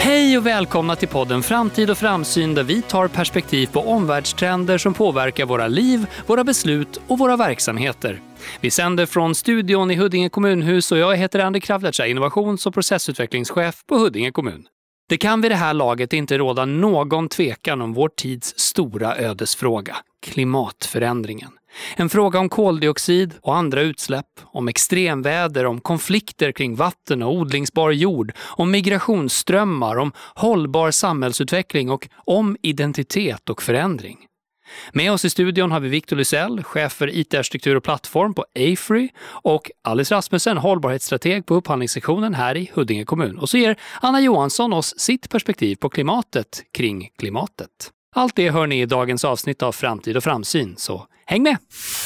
Hej och välkomna till podden Framtid och framsyn, där vi tar perspektiv på omvärldstrender som påverkar våra liv, våra beslut och våra verksamheter. Vi sänder från studion i Huddinge kommunhus och jag heter Andy Kravlertz, innovations- och processutvecklingschef på Huddinge kommun. Det kan vid det här laget inte råda någon tvekan om vår tids stora ödesfråga, klimatförändringen. En fråga om koldioxid och andra utsläpp, om extremväder, om konflikter kring vatten och odlingsbar jord, om migrationsströmmar, om hållbar samhällsutveckling och om identitet och förändring. Med oss i studion har vi Victor Lysell, chef för IT-arkitektur och plattform på AFRY, och Alice Rasmussen, hållbarhetsstrateg på upphandlingssektionen här i Huddinge kommun. Och så ger Anna Johansson oss sitt perspektiv på klimatet kring klimatet. Allt det hör ni i dagens avsnitt av Framtid och framsyn, så häng med!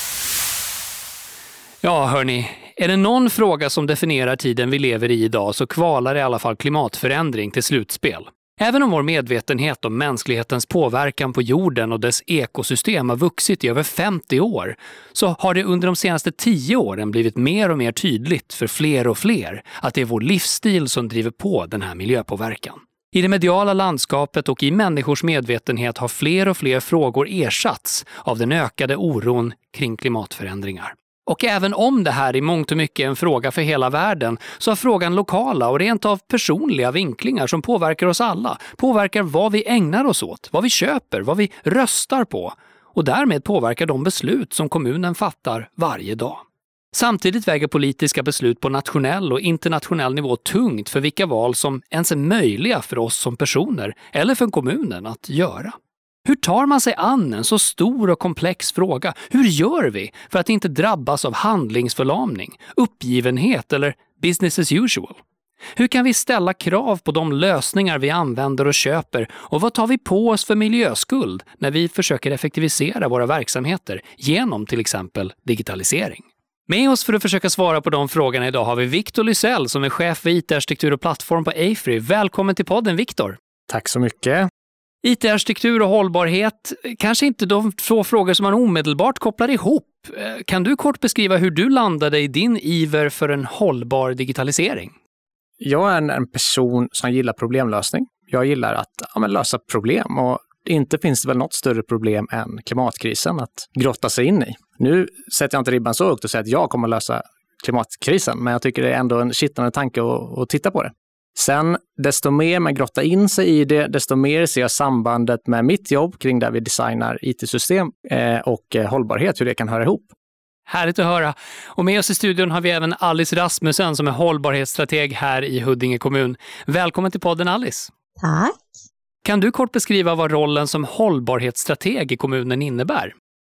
Ja, hörni, är det någon fråga som definierar tiden vi lever i idag så kvalar i alla fall klimatförändring till slutspel. Även om vår medvetenhet om mänsklighetens påverkan på jorden och dess ekosystem har vuxit i över 50 år, så har det under de senaste 10 åren blivit mer och mer tydligt för fler och fler att det är vår livsstil som driver på den här miljöpåverkan. I det mediala landskapet och i människors medvetenhet har fler och fler frågor ersatts av den ökade oron kring klimatförändringar. Och även om det här i mångt och mycket är en fråga för hela världen, så har frågan lokala och rent av personliga vinklingar som påverkar oss alla. Påverkar vad vi ägnar oss åt, vad vi köper, vad vi röstar på, och därmed påverkar de beslut som kommunen fattar varje dag. Samtidigt väger politiska beslut på nationell och internationell nivå tungt för vilka val som ens är möjliga för oss som personer eller för kommunen att göra. Hur tar man sig an en så stor och komplex fråga? Hur gör vi för att inte drabbas av handlingsförlamning, uppgivenhet eller business as usual? Hur kan vi ställa krav på de lösningar vi använder och köper, och vad tar vi på oss för miljöskuld när vi försöker effektivisera våra verksamheter genom till exempel digitalisering? Med oss för att försöka svara på de frågorna idag har vi Victor Lysell som är chef för IT-arkitektur och plattform på AFRY. Välkommen till podden, Victor. Tack så mycket. IT-arkitektur och hållbarhet, kanske inte de två frågor som man omedelbart kopplar ihop. Kan du kort beskriva hur du landade i din iver för en hållbar digitalisering? Jag är en person som gillar problemlösning. Jag gillar att lösa problem, och inte finns det väl något större problem än klimatkrisen att grotta sig in i. Nu sätter jag inte ribban så högt och säger att jag kommer att lösa klimatkrisen, men jag tycker det är ändå en kittlande tanke att titta på det. Sen, desto mer man grottar in sig i det, desto mer ser jag sambandet med mitt jobb kring där vi designar IT-system och hållbarhet, hur det kan höra ihop. Härligt att höra. Och med oss i studion har vi även Alice Rasmussen som är hållbarhetsstrateg här i Huddinge kommun. Välkommen till podden, Alice. Tack. Kan du kort beskriva vad rollen som hållbarhetsstrateg i kommunen innebär?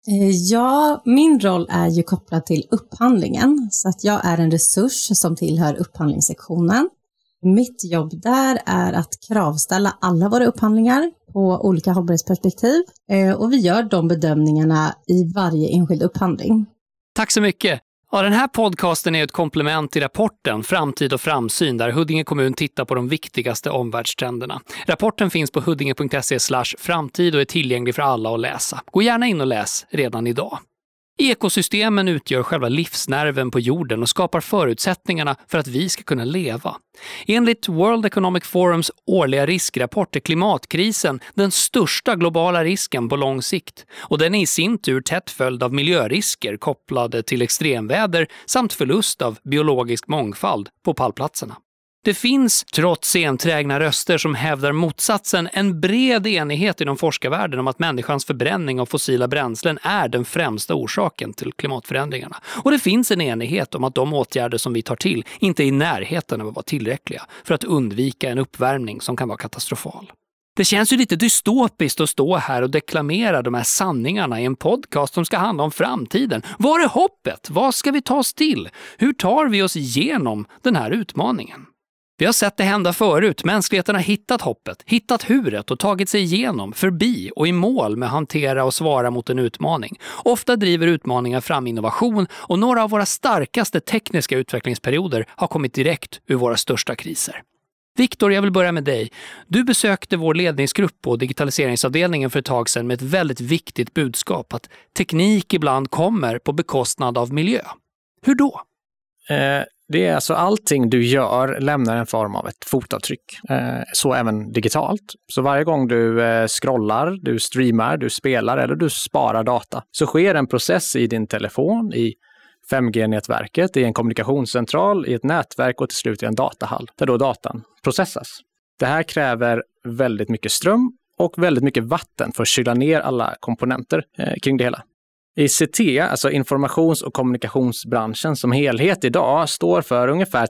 Ja, min roll är ju kopplad till upphandlingen, så att jag är en resurs som tillhör upphandlingssektionen. Mitt jobb där är att kravställa alla våra upphandlingar på olika hållbarhetsperspektiv, och vi gör de bedömningarna i varje enskild upphandling. Tack så mycket. Ja, den här podcasten är ett komplement till rapporten Framtid och framsyn, där Huddinge kommun tittar på de viktigaste omvärldstrenderna. Rapporten finns på huddinge.se/framtid och är tillgänglig för alla att läsa. Gå gärna in och läs redan idag. Ekosystemen utgör själva livsnerven på jorden och skapar förutsättningarna för att vi ska kunna leva. Enligt World Economic Forums årliga riskrapport är klimatkrisen den största globala risken på lång sikt, och den är i sin tur tätt följd av miljörisker kopplade till extremväder samt förlust av biologisk mångfald på pallplatserna. Det finns, trots enträgna röster som hävdar motsatsen, en bred enighet inom forskarvärlden om att människans förbränning av fossila bränslen är den främsta orsaken till klimatförändringarna. Och det finns en enighet om att de åtgärder som vi tar till inte är i närheten av att vara tillräckliga för att undvika en uppvärmning som kan vara katastrofal. Det känns ju lite dystopiskt att stå här och deklamera de här sanningarna i en podcast som ska handla om framtiden. Var är hoppet? Vad ska vi ta oss till? Hur tar vi oss igenom den här utmaningen? Vi har sett det hända förut. Mänskligheten har hittat hoppet, hittat huret och tagit sig igenom, förbi och i mål med att hantera och svara mot en utmaning. Ofta driver utmaningar fram innovation, och några av våra starkaste tekniska utvecklingsperioder har kommit direkt ur våra största kriser. Victor, jag vill börja med dig. Du besökte vår ledningsgrupp på digitaliseringsavdelningen för ett tag sedan med ett väldigt viktigt budskap, att teknik ibland kommer på bekostnad av miljö. Hur då? Det är alltså allting du gör lämnar en form av ett fotavtryck. Så även digitalt. Så varje gång du scrollar, du streamar, du spelar eller du sparar data så sker en process i din telefon, i 5G-nätverket, i en kommunikationscentral, i ett nätverk och till slut i en datahall där då datan processas. Det här kräver väldigt mycket ström och väldigt mycket vatten för att kyla ner alla komponenter kring det hela. ICT, alltså informations- och kommunikationsbranschen som helhet idag, står för ungefär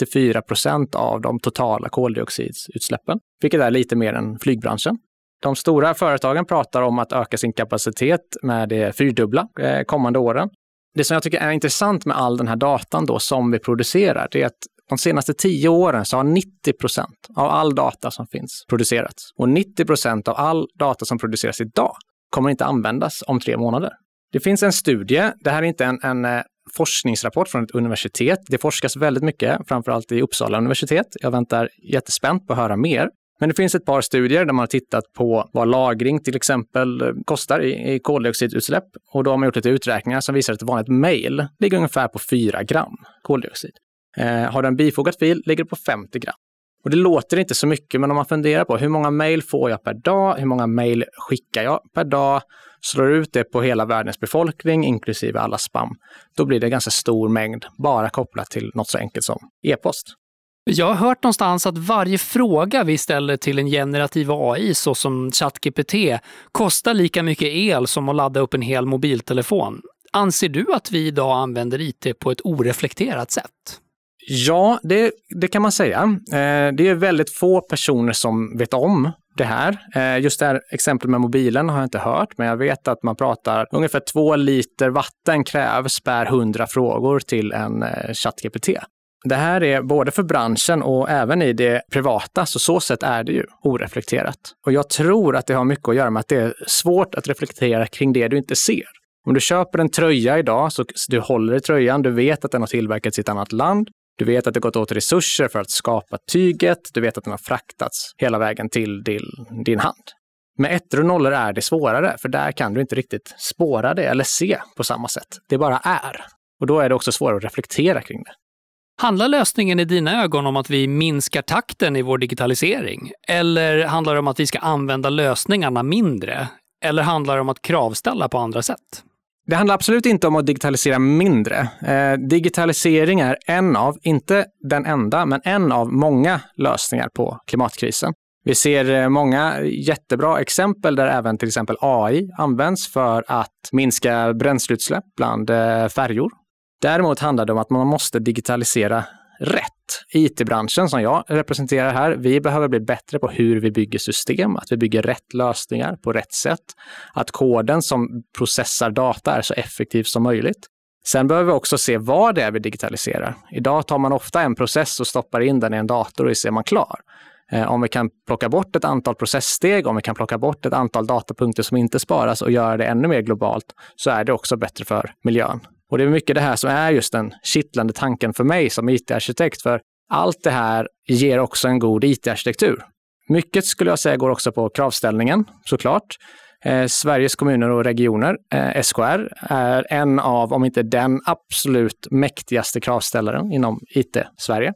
3-4% av de totala koldioxidutsläppen, vilket är lite mer än flygbranschen. De stora företagen pratar om att öka sin kapacitet med det 4-dubbla kommande åren. Det som jag tycker är intressant med all den här datan då som vi producerar, det är att de senaste 10 åren så har 90% av all data som finns producerats. Och 90% av all data som produceras idag kommer inte användas om 3 månader. Det finns en studie, det här är inte en forskningsrapport från ett universitet. Det forskas väldigt mycket, framförallt i Uppsala universitet. Jag väntar jättespänt på att höra mer. Men det finns ett par studier där man har tittat på vad lagring till exempel kostar i koldioxidutsläpp. Och då har man gjort lite uträkningar som visar att ett vanligt mejl ligger ungefär på 4 gram koldioxid. Har du en bifogad fil ligger det på 50 gram. Och det låter inte så mycket, men om man funderar på hur många mejl får jag per dag, hur många mejl skickar jag per dag, slår ut det på hela världens befolkning, inklusive alla spam, då blir det ganska stor mängd bara kopplat till något så enkelt som e-post. Jag har hört någonstans att varje fråga vi ställer till en generativ AI såsom ChatGPT kostar lika mycket el som att ladda upp en hel mobiltelefon. Anser du att vi idag använder IT på ett oreflekterat sätt? Ja, det kan man säga. Det är väldigt få personer som vet om det här. Just det här exemplet med mobilen har jag inte hört, men jag vet att man pratar ungefär 2 liter vatten krävs per 100 frågor till en ChatGPT. Det här är både för branschen och även i det privata, så sätt är det ju oreflekterat. Och jag tror att det har mycket att göra med att det är svårt att reflektera kring det du inte ser. Om du köper en tröja idag så du håller i tröjan, du vet att den har tillverkats i ett annat land. Du vet att det gått åt resurser för att skapa tyget. Du vet att den har fraktats hela vägen till din hand. Med 1 och 0 är det svårare, för där kan du inte riktigt spåra det eller se på samma sätt. Det bara är. Och då är det också svårare att reflektera kring det. Handlar lösningen i dina ögon om att vi minskar takten i vår digitalisering? Eller handlar det om att vi ska använda lösningarna mindre? Eller handlar det om att kravställa på andra sätt? Det handlar absolut inte om att digitalisera mindre. Digitalisering är inte den enda, men en av många lösningar på klimatkrisen. Vi ser många jättebra exempel där även till exempel AI används för att minska bränsleutsläpp bland färjor. Däremot handlar det om att man måste digitalisera rätt. IT-branschen som jag representerar här, vi behöver bli bättre på hur vi bygger system, att vi bygger rätt lösningar på rätt sätt, att koden som processar data är så effektiv som möjligt. Sen behöver vi också se vad det är vi digitaliserar. Idag tar man ofta en process och stoppar in den i en dator och så är man klar. Om vi kan plocka bort ett antal processsteg, om vi kan plocka bort ett antal datapunkter som inte sparas och göra det ännu mer globalt, så är det också bättre för miljön. Och det är mycket det här som är just den kittlande tanken för mig som IT-arkitekt, för allt det här ger också en god IT-arkitektur. Mycket skulle jag säga går också på kravställningen, såklart. Sveriges kommuner och regioner, SKR, är en av, om inte den absolut mäktigaste kravställaren inom IT-Sverige.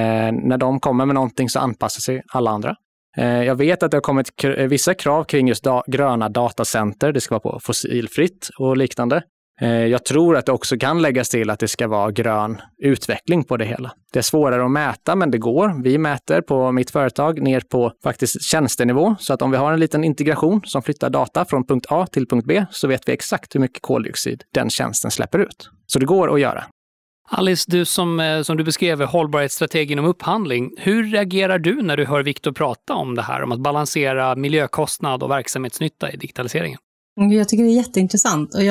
När de kommer med någonting så anpassar sig alla andra. Jag vet att det har kommit vissa krav kring just gröna datacenter, det ska vara på fossilfritt och liknande. Jag tror att det också kan läggas till att det ska vara grön utveckling på det hela. Det är svårare att mäta, men det går. Vi mäter på mitt företag ner på faktiskt tjänstenivå, så att om vi har en liten integration som flyttar data från punkt A till punkt B så vet vi exakt hur mycket koldioxid den tjänsten släpper ut. Så det går att göra. Alice, du som du beskrev hållbarhetsstrateg inom upphandling, hur reagerar du när du hör Viktor prata om det här, om att balansera miljökostnad och verksamhetsnytta i digitaliseringen? Jag tycker det är jätteintressant och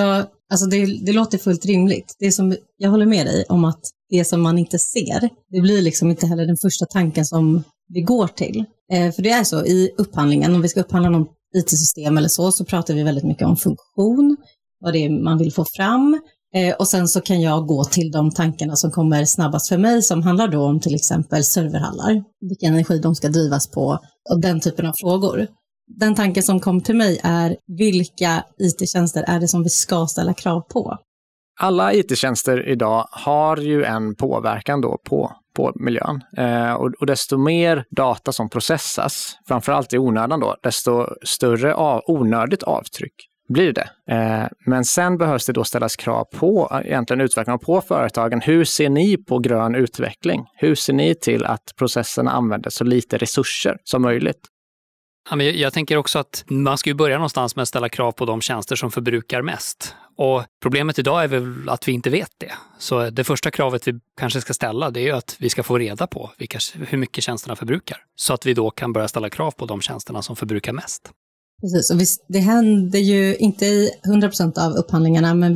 det låter fullt rimligt. Jag håller med dig om att det som man inte ser, det blir liksom inte heller den första tanken som vi går till. För det är så i upphandlingen, om vi ska upphandla någon IT-system eller så pratar vi väldigt mycket om funktion, vad det är man vill få fram. Och sen så kan jag gå till de tankarna som kommer snabbast för mig, som handlar då om till exempel serverhallar, vilken energi de ska drivas på och den typen av frågor. Den tanken som kom till mig är vilka IT-tjänster är det som vi ska ställa krav på? Alla IT-tjänster idag har ju en påverkan då på miljön. Och desto mer data som processas, framförallt i onödan då, desto större onödigt avtryck blir det. Men sen behövs det då ställas krav på egentligen utvecklarna på företagen. Hur ser ni på grön utveckling? Hur ser ni till att processerna använder så lite resurser som möjligt? Ja, men jag tänker också att man ska ju börja någonstans med att ställa krav på de tjänster som förbrukar mest. Och problemet idag är väl att vi inte vet det. Så det första kravet vi kanske ska ställa, det är ju att vi ska få reda på hur mycket tjänsterna förbrukar. Så att vi då kan börja ställa krav på de tjänsterna som förbrukar mest. Precis, och det händer ju inte i 100% av upphandlingarna, men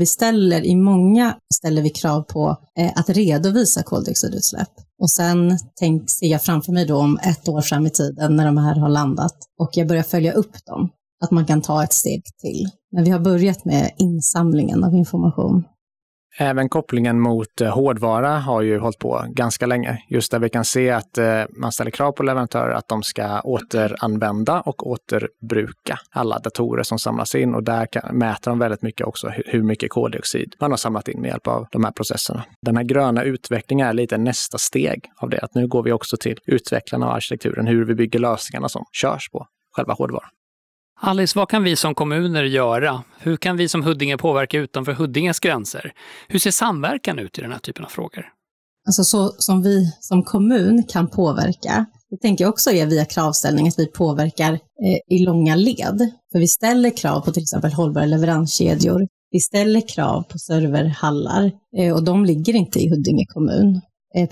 ställer vi krav på att redovisa koldioxidutsläpp. Och sen ser jag framför mig då om 1 år fram i tiden när de här har landat och jag börjar följa upp dem, att man kan ta ett steg till. Men vi har börjat med insamlingen av information. Även kopplingen mot hårdvara har ju hållit på ganska länge. Just där vi kan se att man ställer krav på leverantörer att de ska återanvända och återbruka alla datorer som samlas in. Och där mäter de väldigt mycket också hur mycket koldioxid man har samlat in med hjälp av de här processerna. Den här gröna utvecklingen är lite nästa steg av det. Att nu går vi också till utvecklarna av arkitekturen, hur vi bygger lösningarna som körs på själva hårdvaran. Alice, vad kan vi som kommuner göra? Hur kan vi som Huddinge påverka utanför Huddinges gränser? Hur ser samverkan ut i den här typen av frågor? Alltså så som vi som kommun kan påverka, det tänker jag också är via kravställning att vi påverkar i långa led. För vi ställer krav på till exempel hållbara leveranskedjor. Vi ställer krav på serverhallar och de ligger inte i Huddinge kommun.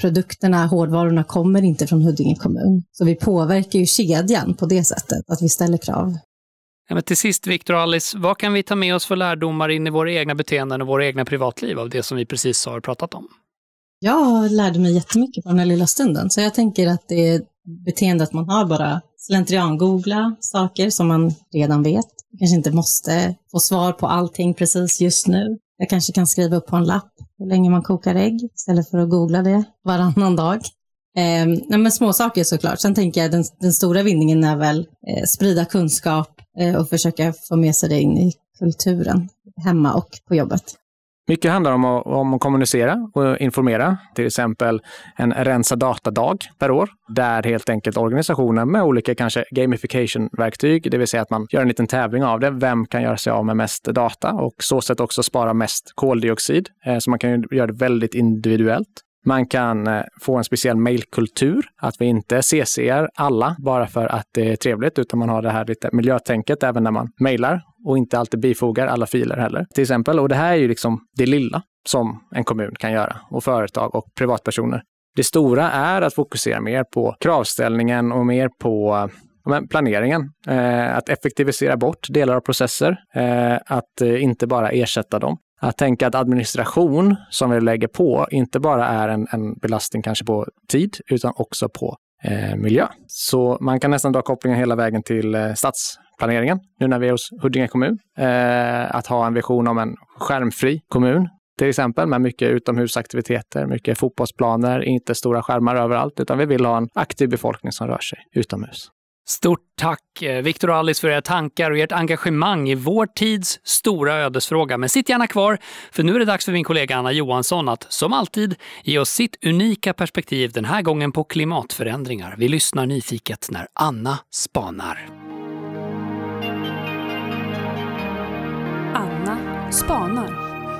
Hårdvarorna kommer inte från Huddinge kommun. Så vi påverkar ju kedjan på det sättet, att vi ställer krav. Ja, men till sist, Victor och Alice, vad kan vi ta med oss för lärdomar in i våra egna beteenden och våra egna privatliv av det som vi precis har pratat om? Jag lärde mig jättemycket på den här lilla stunden. Så jag tänker att det är beteendet man har, bara slentrian-googla saker som man redan vet. Jag kanske inte måste få svar på allting precis just nu. Jag kanske kan skriva upp på en lapp hur länge man kokar ägg istället för att googla det varannan dag. Men små saker såklart. Sen tänker jag den stora vinningen är väl sprida kunskap och försöka få med sig det in i kulturen hemma och på jobbet. Mycket handlar om att kommunicera och informera. Till exempel en rensa datadag per år. Där helt enkelt organisationen med olika kanske gamification-verktyg, det vill säga att man gör en liten tävling av det. Vem kan göra sig av med mest data och så sätt också spara mest koldioxid. Så man kan ju göra det väldigt individuellt. Man kan få en speciell mailkultur, att vi inte CC:ar alla bara för att det är trevligt, utan man har det här lite miljötänket även när man mailar och inte alltid bifogar alla filer heller. Till exempel, och det här är ju liksom det lilla som en kommun kan göra och företag och privatpersoner. Det stora är att fokusera mer på kravställningen och mer på planeringen. Att effektivisera bort delar av processer, att inte bara ersätta dem. Att tänka att administration som vi lägger på inte bara är en belastning kanske på tid utan också på miljö. Så man kan nästan dra kopplingen hela vägen till stadsplaneringen nu när vi är hos Huddinge kommun. Att ha en vision om en skärmfri kommun till exempel med mycket utomhusaktiviteter, mycket fotbollsplaner, inte stora skärmar överallt utan vi vill ha en aktiv befolkning som rör sig utomhus. Stort tack Victor och Alice för era tankar och ert engagemang i vår tids stora ödesfråga. Men sitt gärna kvar, för nu är det dags för min kollega Anna Johansson att som alltid ge oss sitt unika perspektiv den här gången på klimatförändringar. Vi lyssnar nyfiket när Anna spanar. Anna spanar.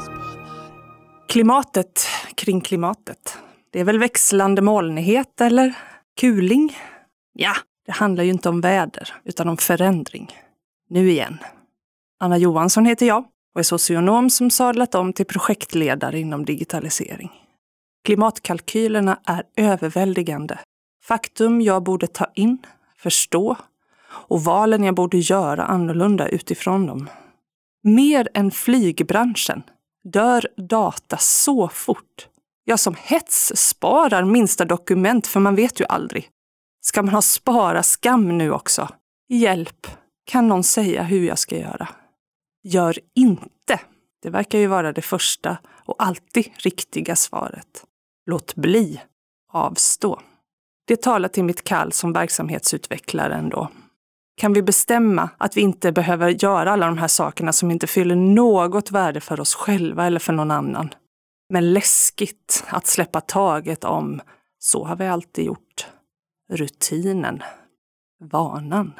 Klimatet kring klimatet. Det är väl växlande molnighet eller kuling? Ja. Det handlar ju inte om väder, utan om förändring. Nu igen. Anna Johansson heter jag och är socionom som sadlat om till projektledare inom digitalisering. Klimatkalkylerna är överväldigande. Faktum jag borde ta in, förstå och valen jag borde göra annorlunda utifrån dem. Mer än flygbranschen dör data så fort. Jag som hets sparar minsta dokument för man vet ju aldrig. Ska man ha spara skam nu också? Hjälp, kan någon säga hur jag ska göra? Gör inte. Det verkar ju vara det första och alltid riktiga svaret. Låt bli. Avstå. Det talar till mitt kall som verksamhetsutvecklare ändå. Kan vi bestämma att vi inte behöver göra alla de här sakerna som inte fyller något värde för oss själva eller för någon annan? Men läskigt att släppa taget om så har vi alltid gjort. Rutinen. Vanan.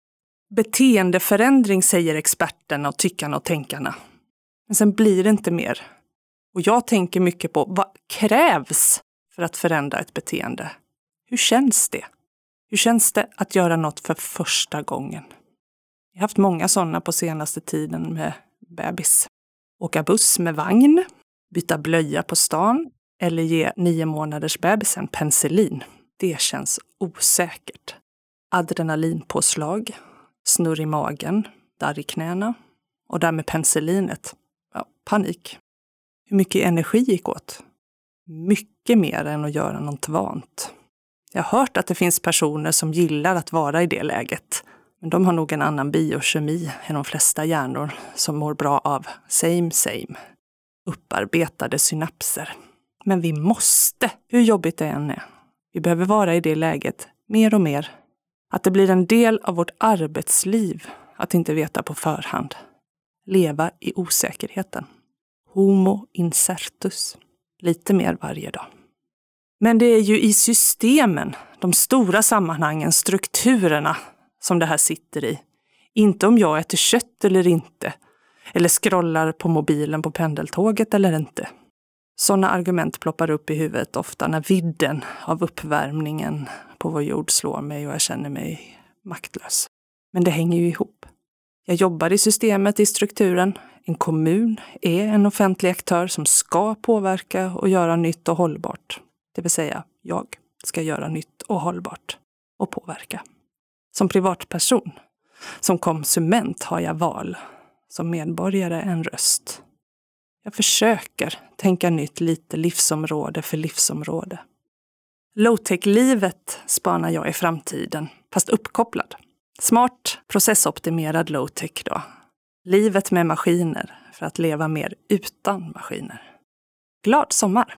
Beteendeförändring säger experterna och tyckarna och tänkarna. Men sen blir det inte mer. Och jag tänker mycket på vad krävs för att förändra ett beteende? Hur känns det? Hur känns det att göra något för första gången? Jag har haft många sådana på senaste tiden med bebis. Åka buss med vagn, byta blöja på stan eller ge 9 månaders bebisen penicillin. Det känns osäkert. Adrenalinpåslag, snurr i magen, darr i knäna och där med penicillinet. Ja, panik. Hur mycket energi gick åt? Mycket mer än att göra något vant. Jag har hört att det finns personer som gillar att vara i det läget. Men de har nog en annan biokemi än de flesta hjärnor som mår bra av same. Upparbetade synapser. Men vi måste, hur jobbigt det än är. Vi behöver vara i det läget mer och mer. Att det blir en del av vårt arbetsliv att inte veta på förhand. Leva i osäkerheten. Homo incertus. Lite mer varje dag. Men det är ju i systemen, de stora sammanhangen, strukturerna som det här sitter i. Inte om jag äter kött eller inte. Eller scrollar på mobilen på pendeltåget eller inte. Sådana argument ploppar upp i huvudet ofta när vidden av uppvärmningen på vår jord slår mig och jag känner mig maktlös. Men det hänger ju ihop. Jag jobbar i systemet, i strukturen. En kommun är en offentlig aktör som ska påverka och göra nytt och hållbart. Det vill säga, jag ska göra nytt och hållbart och påverka. Som privatperson, som konsument har jag val. Som medborgare en röst. Jag försöker tänka nytt lite livsområde för livsområde. Low-tech-livet spanar jag i framtiden, fast uppkopplad. Smart, processoptimerad low-tech då. Livet med maskiner för att leva mer utan maskiner. Glad sommar!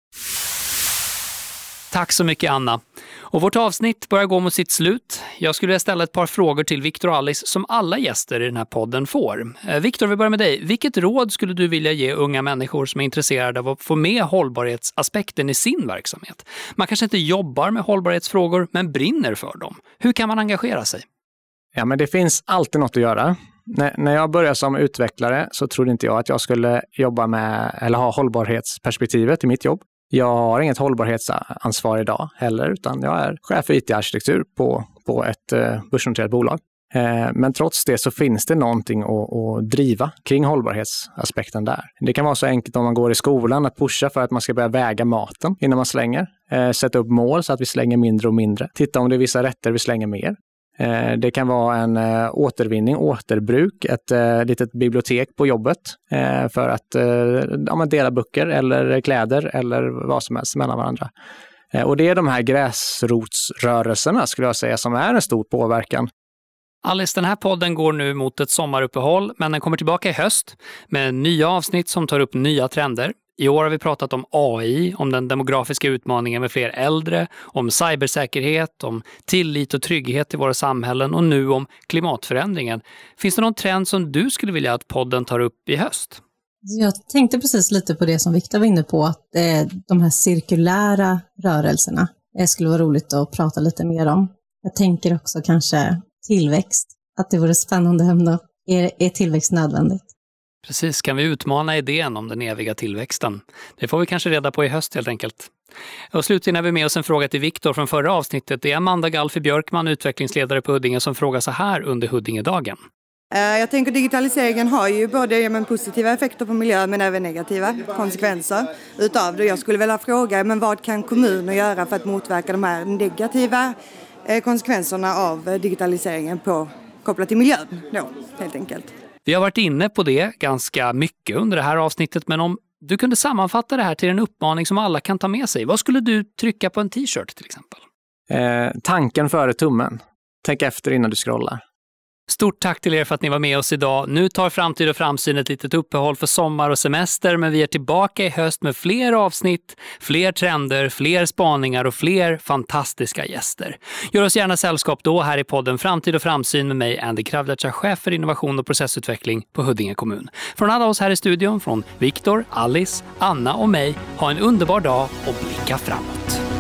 Tack så mycket, Anna. Och vårt avsnitt börjar gå mot sitt slut. Jag skulle vilja ställa ett par frågor till Viktor och Alice som alla gäster i den här podden får. Viktor, vi börjar med dig. Vilket råd skulle du vilja ge unga människor som är intresserade av att få med hållbarhetsaspekten i sin verksamhet? Man kanske inte jobbar med hållbarhetsfrågor men brinner för dem. Hur kan man engagera sig? Ja, men det finns alltid något att göra. När jag började som utvecklare så trodde inte jag att jag skulle jobba med eller ha hållbarhetsperspektivet i mitt jobb. Jag har inget hållbarhetsansvar idag heller, utan jag är chef för IT-arkitektur på ett börsnoterat bolag. Men trots det så finns det någonting att driva kring hållbarhetsaspekten där. Det kan vara så enkelt om man går i skolan att pusha för att man ska börja väga maten innan man slänger. Sätta upp mål så att vi slänger mindre och mindre. Titta om det är vissa rätter vi slänger mer. Det kan vara en återvinning, återbruk, ett litet bibliotek på jobbet för att dela böcker eller kläder eller vad som helst mellan varandra. Och det är de här gräsrotsrörelserna skulle jag säga som är en stor påverkan. Alice, den här podden går nu mot ett sommaruppehåll, men den kommer tillbaka i höst med nya avsnitt som tar upp nya trender. I år har vi pratat om AI, om den demografiska utmaningen med fler äldre, om cybersäkerhet, om tillit och trygghet i våra samhällen och nu om klimatförändringen. Finns det någon trend som du skulle vilja att podden tar upp i höst? Jag tänkte precis lite på det som Viktor var inne på, att de här cirkulära rörelserna skulle vara roligt att prata lite mer om. Jag tänker också kanske tillväxt, att det vore spännande ämne. Är tillväxt nödvändigt? Precis, kan vi utmana idén om den eviga tillväxten? Det får vi kanske reda på i höst helt enkelt. Och slutligen har vi med oss en fråga till Viktor från förra avsnittet. Det är Amanda Galfi Björkman, utvecklingsledare på Huddinge, som frågar så här under Huddingedagen. Jag tänker digitaliseringen har ju både positiva effekter på miljön men även negativa konsekvenser utav det. Jag skulle vilja fråga, men vad kan kommuner göra för att motverka de här negativa konsekvenserna av digitaliseringen kopplat till miljön då, helt enkelt? Vi har varit inne på det ganska mycket under det här avsnittet, men om du kunde sammanfatta det här till en uppmaning som alla kan ta med sig, vad skulle du trycka på en t-shirt till exempel? Tanken före tummen. Tänk efter innan du scrollar. Stort tack till er för att ni var med oss idag. Nu tar Framtid och framsyn ett litet uppehåll för sommar och semester, men vi är tillbaka i höst med fler avsnitt, fler trender, fler spaningar och fler fantastiska gäster. Gör oss gärna sällskap då här i podden Framtid och framsyn med mig, Andy Kravlärtsa, chef för innovation och processutveckling på Huddinge kommun. Från alla oss här i studion, från Viktor, Alice, Anna och mig, ha en underbar dag och blicka framåt.